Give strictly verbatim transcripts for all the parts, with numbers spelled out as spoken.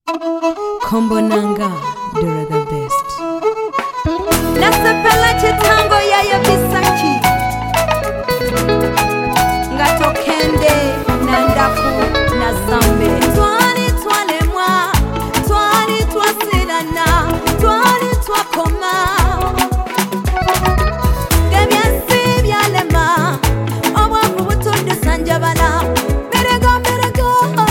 Kombo Nanga, Dora the best. Nasapela chitango ya ya bisaki Ngato kende na ndaku na zambe Twani twale mwa, twani twasilana, twani twakoma Gebyansi byalema, obwavu butundu sanjabala Merego merego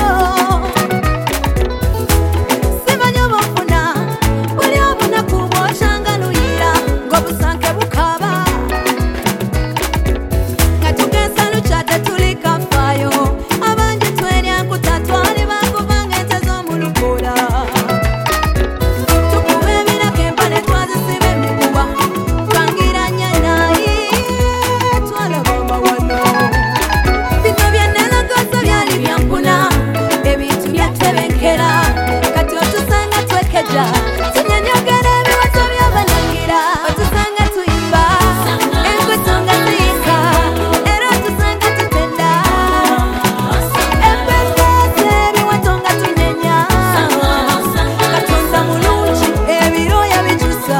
Simanyo bafuna, uli obuna kubo changaluyira Ngobusanke bukaba Ngatukensa luchate tulika fayo Abanje tweni akutatwani bakuvanga ente z'omulukula Tukube bina kempane twazisibe mikuba Twangiranya naye twalabamba wano Bino byennelogoza byali byampuna Ebintu byatebenkera Kati otusanga twekeja Tunyanyogera ebiwazo by'abalangira Otusanga tuyimba Enkwetonga ziyika Era otusanga tutenda Empembeze ebiwatonga tunyenya Katonda mulungi ebiro yabikyusa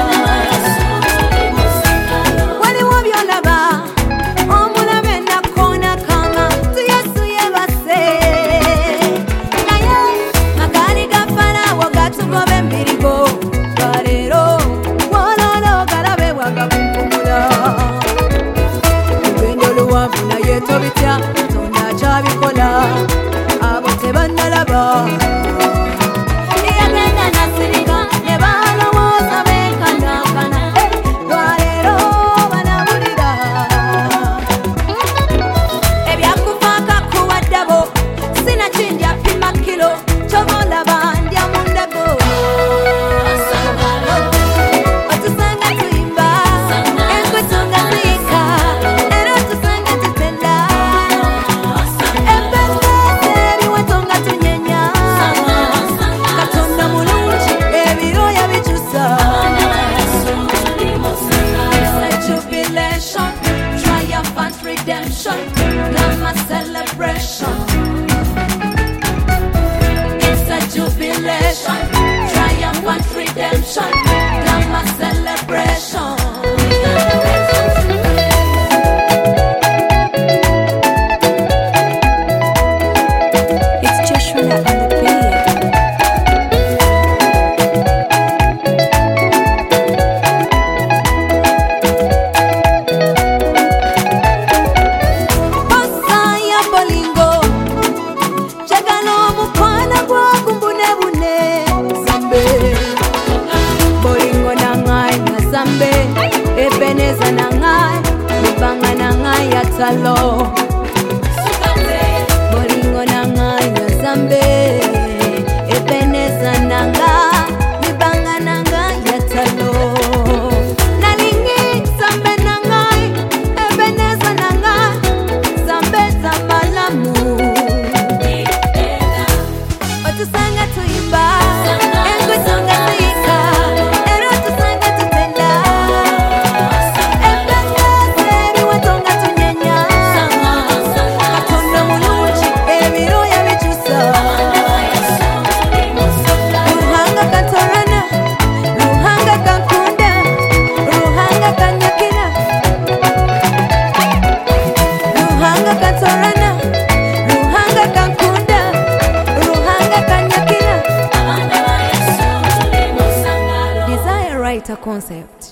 Waliwo by'olaba omulabe nakona kama Tu Yesu yebase Naye magaali ga Farawo gatugoba embirigo Galeero wololo galabe bwagakunkumula Lugendo luwanvu naye tobitya Katonda akyabikola abo tebannalaba Yagenda nasirika ne balowooza benkanankana Lwaleero banabulira Ebyakufaako akuwaddabo Sinakindya pima kilo Kyova olaba ndya mu ndego Otusanga tuyimba Enkwetonga ziyika Era otusanga tutenda Empembeze ebiwatonga tunyenya Katonda mulungi ebiro yabikyusa Jubilation, triumphant redemption, Lama celebration. It's a jubilation, triumphant redemption, Lama celebration. It's Joshua on the beat. Bossa ya bolingo Chagala omukwana gwagumbunebune Zambe Bolingo nangai na zambe Ebeneza nangai Libanga nangai ya talo Bolingo nangai na zambe Ebeneza nangai Libanga nangai ya talo Nalingi zambe nangai Ebeneza nangai Zambe za malamu Otusanga tuyimba Enkwetonga ziyika Era otusanga tutenda Empembeze ebiwatonga tunyenya Katonda mulungi ebiro yabikyusa Ruhanga katorana Ruhanga kankunda Ruhanga kanyakira Ruhanga katorana Ruhanga kankunda Ruhanga kanyakira Desire Writer Concept